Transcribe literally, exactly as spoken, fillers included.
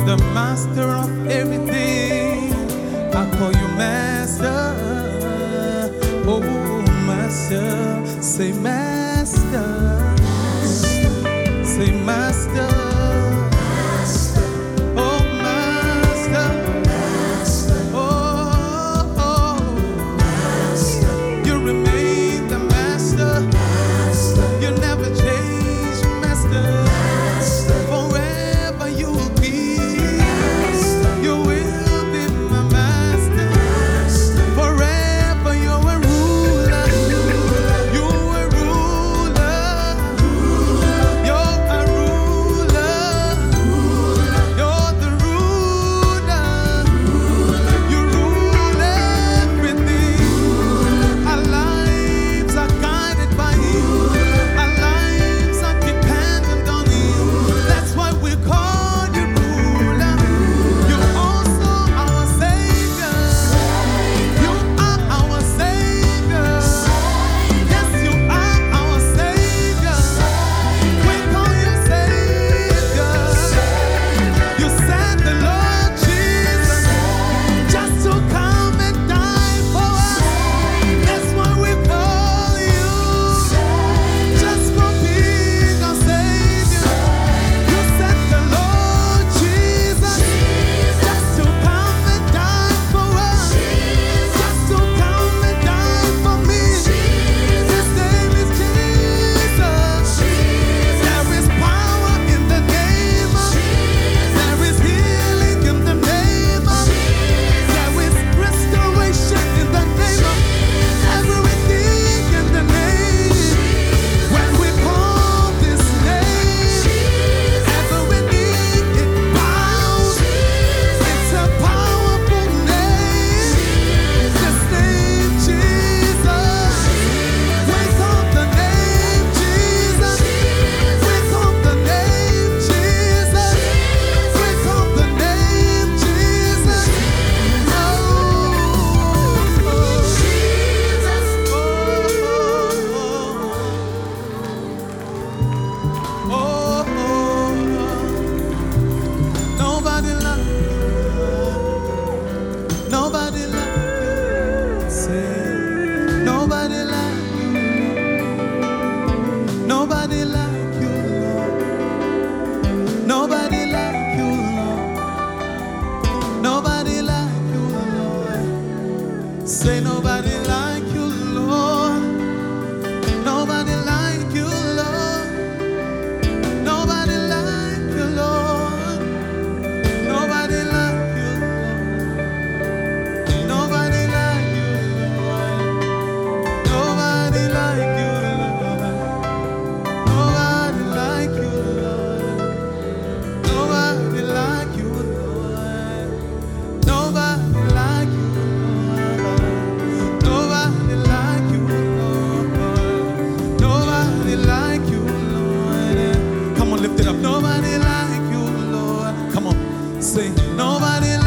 the master of everything. I call you master. Oh, master. Say master. Say master. Oh, master. Oh, oh. You remain the master. You never change, master. Forever you will be. You will be my master. Forever you're a ruler. You're a ruler. You're a ruler. You're the ruler. You rule everything. Our lives are guided by you. Our lives are dependent on you. That's why we call you ruler. You're also our Savior. You are our Savior. Yes, you are our Savior. We call you Savior. You sent the Lord Jesus just to come and die for us. That's why we call you just for being our Savior. You sent the Lord Jesus just to come and die for us. Just to come and die for me. His name is Jesus. There is power in the name of. There is healing in the name of. There is restoration in the name of. Everything in the name. When we call this name, every knee it bows. It's a powerful name. This name Jesus. We call the name Jesus. We call the name Jesus. We call the name Jesus. Oh, oh, oh, oh. Nobody like you. Nobody like you. Say, nobody like you. Nobody like you, Lord. Nobody like you, Lord. Nobody like you, Lord. Say nobody like you, Lord. Nobody like you, Lord. Nobody like you, Lord. Nobody like you, Lord. Nobody like you, Lord. Nobody like you, Lord. Nobody like you, Lord. Nobody like you, Lord. Nobody like you, Lord. Nobody like you, Lord. Nobody like you, Lord. Come on, lift it up. Nobody like you, Lord. Come on, say nobody